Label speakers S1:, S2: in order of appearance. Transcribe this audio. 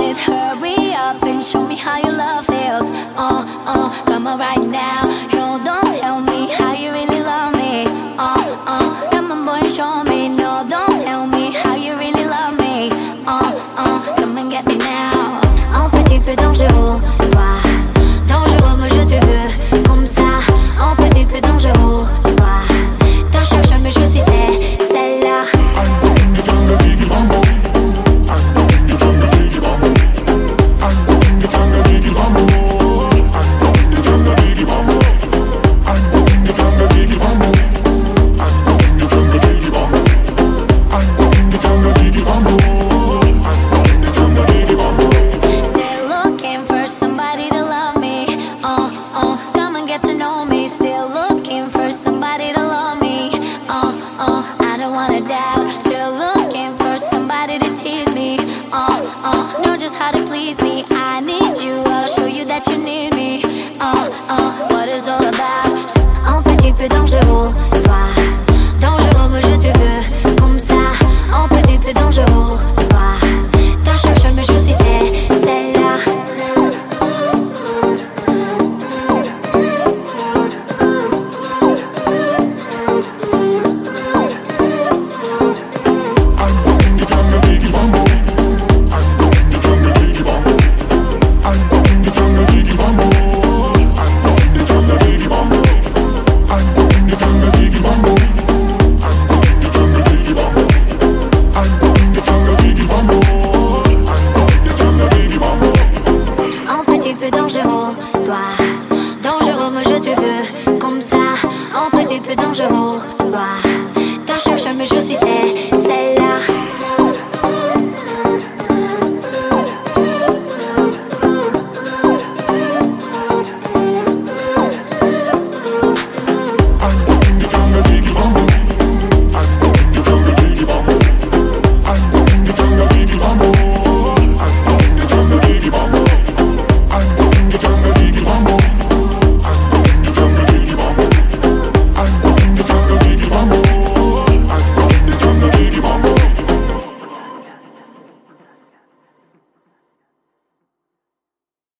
S1: it. Hurry up and show me how your love feels. Come on right now. No, don't tell me how you really love me. Come on boy, show me. No, don't tell me how you really love me. Come and get me now. Un petit peu dangereux, toi. Dangereux, moi je te veux comme ça. Un petit peu dangereux, toi. T'en cherches mais je suis celle-là. What is all about? Un petit peu dangereux, toi. Dangereux, moi je te veux comme ça. Un petit peu dangereux, toi. T'en cherches mais je suis celle-là. Dangereux, moi je te veux comme ça. Un petit peu dangereux.